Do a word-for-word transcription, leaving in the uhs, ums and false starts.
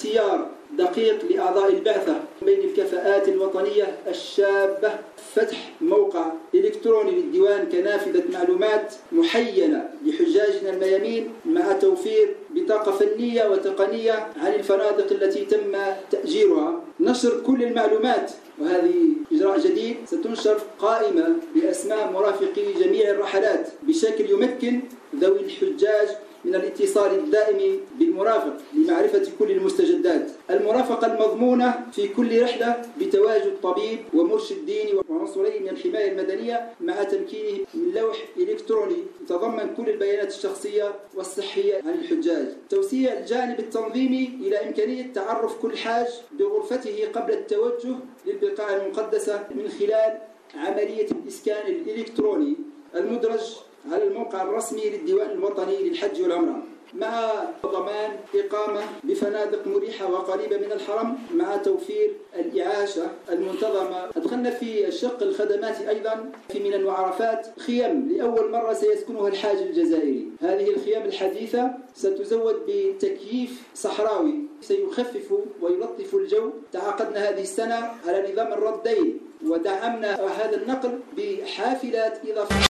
اختيار دقيق لأعضاء البعثة بين الكفاءات الوطنية الشابة، فتح موقع إلكتروني للديوان كنافذة معلومات محينة لحجاجنا الميامين، مع توفير بطاقة فنية وتقنية عن الفنادق التي تم تأجيرها، نشر كل المعلومات، وهذه إجراء جديد، ستنشر قائمة بأسماء مرافقي جميع الرحلات بشكل يمكن ذوي الحجاج من الاتصال الدائم بالمرافق لمعرفة كل المستجدات. المرافقة المضمونة في كل رحلة بتواجد طبيب ومرشد ديني وعنصرين من الحماية المدنية، مع تمكينه من لوح إلكتروني يتضمن كل البيانات الشخصية والصحية عن الحجاج. توسيع الجانب التنظيمي إلى إمكانية تعرف كل حاج بغرفته قبل التوجه للبقاع المقدسة من خلال عملية الإسكان الإلكتروني المدرج على الموقع الرسمي للديوان الوطني للحج والعمرة، مع ضمان إقامة بفنادق مريحة وقريبة من الحرم، مع توفير الإعاشة المنتظمة. أدخلنا في الشق الخدماتي أيضا في منى وعرفات خيم لأول مرة سيسكنها الحاج الجزائري. هذه الخيام الحديثة ستزود بتكييف صحراوي سيخفف ويلطف الجو. تعاقدنا هذه السنة على نظام الردين، ودعمنا هذا النقل بحافلات إضافية.